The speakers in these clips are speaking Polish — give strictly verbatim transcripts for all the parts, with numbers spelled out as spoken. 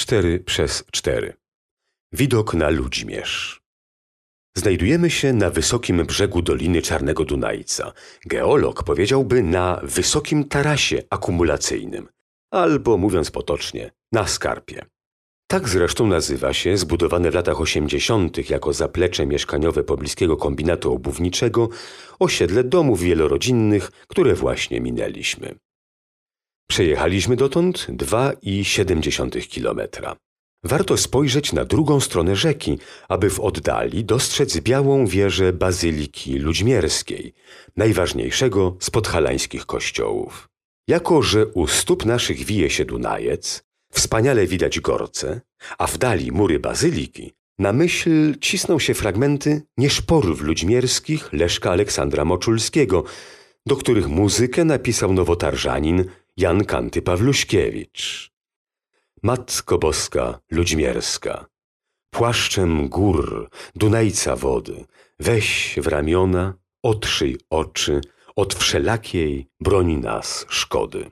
cztery przez cztery. Widok na Ludźmierz. Znajdujemy się na wysokim brzegu Doliny Czarnego Dunajca. Geolog powiedziałby na wysokim tarasie akumulacyjnym, albo mówiąc potocznie, na skarpie. Tak zresztą nazywa się zbudowane w latach osiemdziesiątych jako zaplecze mieszkaniowe pobliskiego kombinatu obuwniczego osiedle domów wielorodzinnych, które właśnie minęliśmy. Przejechaliśmy dotąd dwa i siedem kilometra. Warto spojrzeć na drugą stronę rzeki, aby w oddali dostrzec białą wieżę Bazyliki Ludźmierskiej, najważniejszego z podhalańskich kościołów. Jako że u stóp naszych wije się Dunajec, wspaniale widać Gorce, a w dali mury Bazyliki, na myśl cisną się fragmenty nieszporów ludźmierskich Leszka Aleksandra Moczulskiego, do których muzykę napisał nowotarżanin Jan Kanty Pawluśkiewicz. Matko Boska Ludźmierska, płaszczem gór, Dunajca wody, weź w ramiona, otrzyj oczy, od wszelakiej broni nas szkody.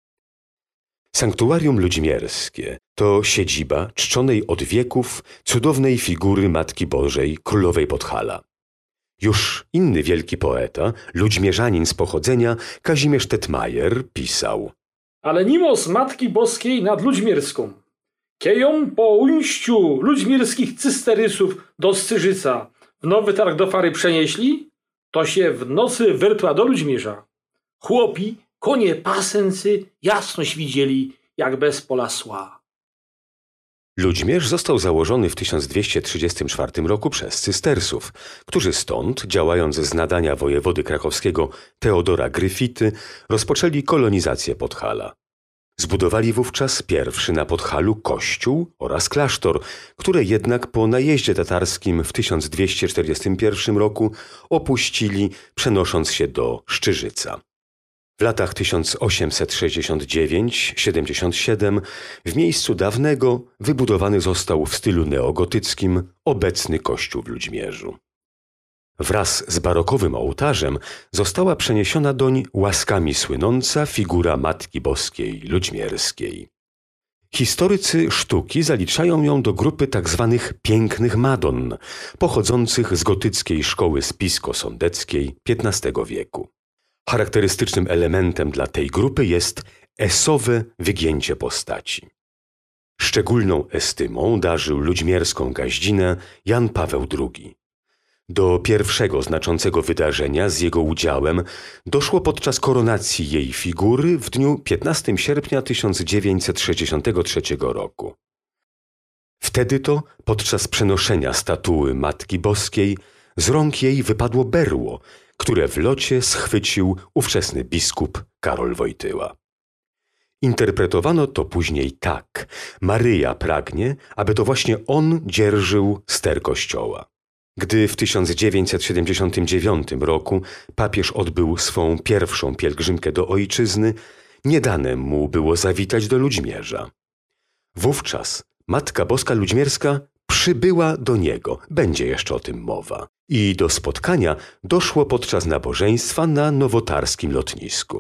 Sanktuarium Ludźmierskie to siedziba czczonej od wieków cudownej figury Matki Bożej Królowej Podhala. Już inny wielki poeta, ludźmierzanin z pochodzenia, Kazimierz Tetmajer, pisał: ale nimos Matki Boskiej nad Ludźmierską, kieją po ujściu ludźmierskich cysterysów do Scyżyca w Nowy Targ do Fary przenieśli, to się w nocy wyrtła do Ludźmierza. Chłopi, konie pasęcy jasność widzieli, jak bez pola sła. Ludźmierz został założony w tysiąc dwieście trzydziestym czwartym roku przez cystersów, którzy stąd, działając z nadania wojewody krakowskiego Teodora Gryfity, rozpoczęli kolonizację Podhala. Zbudowali wówczas pierwszy na Podhalu kościół oraz klasztor, które jednak po najeździe tatarskim w tysiąc dwieście czterdziestym pierwszym roku opuścili, przenosząc się do Szczyżyca. W latach tysiąc osiemset sześćdziesiąt dziewięć do siedemdziesiąt siedem w miejscu dawnego wybudowany został w stylu neogotyckim obecny kościół w Ludźmierzu. Wraz z barokowym ołtarzem została przeniesiona doń łaskami słynąca figura Matki Boskiej Ludźmierskiej. Historycy sztuki zaliczają ją do grupy tzw. pięknych Madon, pochodzących z gotyckiej szkoły spisko-sądeckiej piętnastego wieku. Charakterystycznym elementem dla tej grupy jest esowe wygięcie postaci. Szczególną estymą darzył ludźmierską gaździnę Jan Paweł drugi. Do pierwszego znaczącego wydarzenia z jego udziałem doszło podczas koronacji jej figury w dniu piętnastego sierpnia tysiąc dziewięćset sześćdziesiątego trzeciego roku. Wtedy to, podczas przenoszenia statuły Matki Boskiej, z rąk jej wypadło berło, które w locie schwycił ówczesny biskup Karol Wojtyła. Interpretowano to później tak: Maryja pragnie, aby to właśnie on dzierżył ster kościoła. Gdy w tysiąc dziewięćset siedemdziesiątym dziewiątym roku papież odbył swą pierwszą pielgrzymkę do ojczyzny, nie dane mu było zawitać do Ludźmierza. Wówczas Matka Boska Ludźmierska przybyła do niego, będzie jeszcze o tym mowa, i do spotkania doszło podczas nabożeństwa na nowotarskim lotnisku.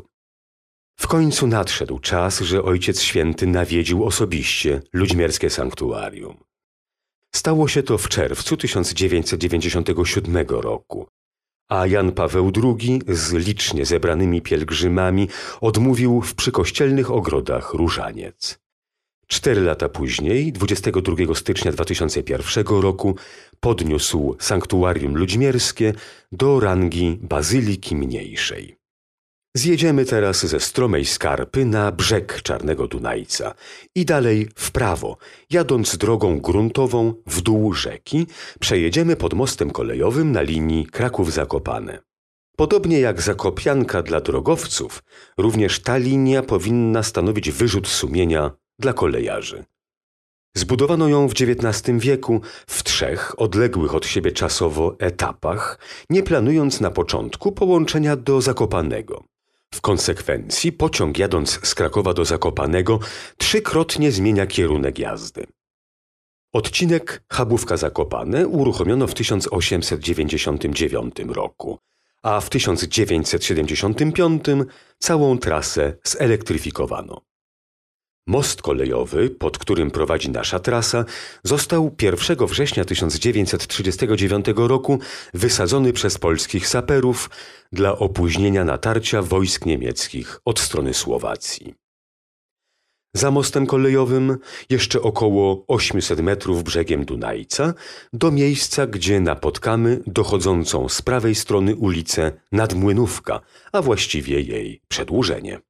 W końcu nadszedł czas, że Ojciec Święty nawiedził osobiście ludźmierskie sanktuarium. Stało się to w czerwcu tysiąc dziewięćset dziewięćdziesiątego siódmego roku, a Jan Paweł drugi z licznie zebranymi pielgrzymami odmówił w przykościelnych ogrodach różaniec. Cztery lata później, dwudziestego drugiego stycznia dwa tysiące pierwszego roku, podniósł sanktuarium ludźmierskie do rangi bazyliki mniejszej. Zjedziemy teraz ze stromej skarpy na brzeg Czarnego Dunajca i dalej w prawo, jadąc drogą gruntową w dół rzeki, przejedziemy pod mostem kolejowym na linii Kraków-Zakopane. Podobnie jak Zakopianka dla drogowców, również ta linia powinna stanowić wyrzut sumienia dla kolejarzy. Zbudowano ją w dziewiętnastym wieku w trzech odległych od siebie czasowo etapach, nie planując na początku połączenia do Zakopanego. W konsekwencji pociąg jadąc z Krakowa do Zakopanego trzykrotnie zmienia kierunek jazdy. Odcinek Chabówka-Zakopane uruchomiono w tysiąc osiemset dziewięćdziesiątym dziewiątym roku, a w tysiąc dziewięćset siedemdziesiątym piątym całą trasę zelektryfikowano. Most kolejowy, pod którym prowadzi nasza trasa, został pierwszego września tysiąc dziewięćset trzydziestego dziewiątego roku wysadzony przez polskich saperów dla opóźnienia natarcia wojsk niemieckich od strony Słowacji. Za mostem kolejowym jeszcze około osiemset metrów brzegiem Dunajca do miejsca, gdzie napotkamy dochodzącą z prawej strony ulicę Nadmłynówka, a właściwie jej przedłużenie.